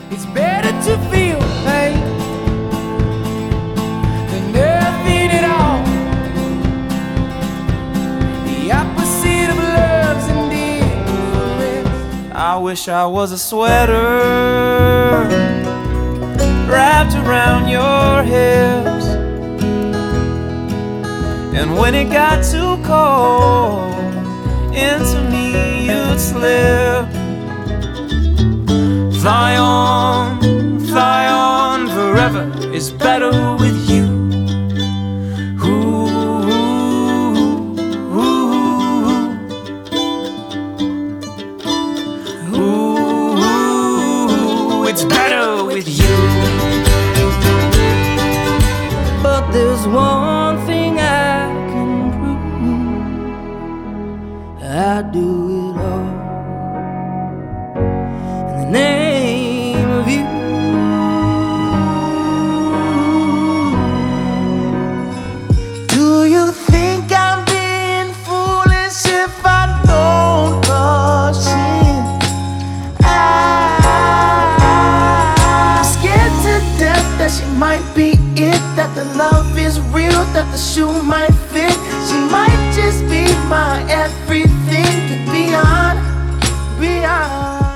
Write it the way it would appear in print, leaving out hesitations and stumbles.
It's better to feel pain than nothing at all. The opposite of love's indifference. I wish I was a sweater wrapped around your hips, and when it got too cold, into me you'd slip. Fly on, forever is better with you. Ooh, ooh, ooh, it's better with you. But there's one thing I can prove: I do it all in the name of you. Do you think I'm being foolish if I don't rush in? I'm scared to death that she might be it, that the love is real, that the shoe might fit. She might just be my everything and beyond.